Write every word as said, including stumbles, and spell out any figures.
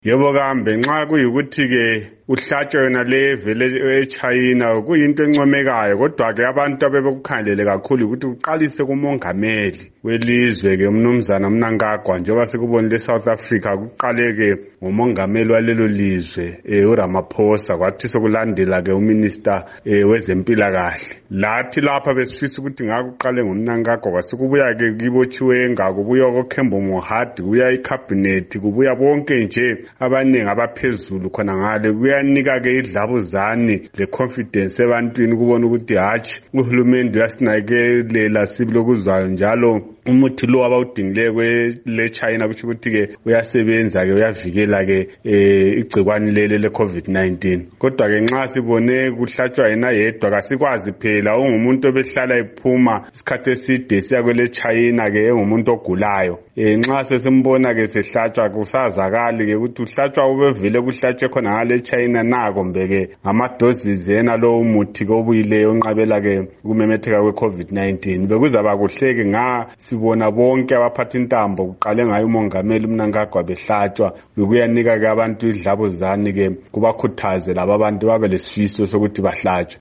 Yebo kambe nxa kuyikuthi ke uhlatshwe yona le vele eChina kuyinto encomekayo, kodwa ke abantu abebekukhandele kakhulu ukuthi uqalise kumongameli welizwe ke umnumzana Mnangagwa, njengoba sikubonile eSouth Africa kuqale ke ngomongameli walelo lizwe eh, uRamaphosa, kwathi sokulandela ke uminister eh, wezempilakahle. Lathi lapha besifisa ukuthi ngakuqale ngomNangagwa, kwasikubuya ke kibochiwenga, kubuya koKhembo Mohadi, kubuya icabinet, kubuya bonke nje abaningi abaphezulu khona ngale, kuyanika ke idlabuzane le confidence ebantwini kubona ukuthi hatshi uhulumende uyasinakelela sibilokuzwayo njalo umuthi lo abawudingile kwe China kusho ukuthi ke uyasebenza ke uyavikela ke eh, igcikwane lele le COVID nineteen. Kodwa ke nxa sibone kuhlatshwa yena yedwa kasikwazi phela ungumuntu obehlala ephuma isikhathi eside siya kwele China ke engumuntu ogulayo. Eh, nxa sesimbona ke sehlatshwa kusazakali ke ukuthi uhlatshwa ubevile kuhlatshwe khona ngale China na kumbe ke amadoses ena lo umuthi ke obuyile onqabela ke kumemetheka kwe COVID nineteen. Bekuzaba kuhle ke nga sibona bonke abaphatha intambo kuqale ngayo umongameli uMnangagwa behlatshwa, bekuyanika ke abantu idlabuzane ke kubakhuthaze laba abantu babe lesifiso sokuthi bahlatshwe.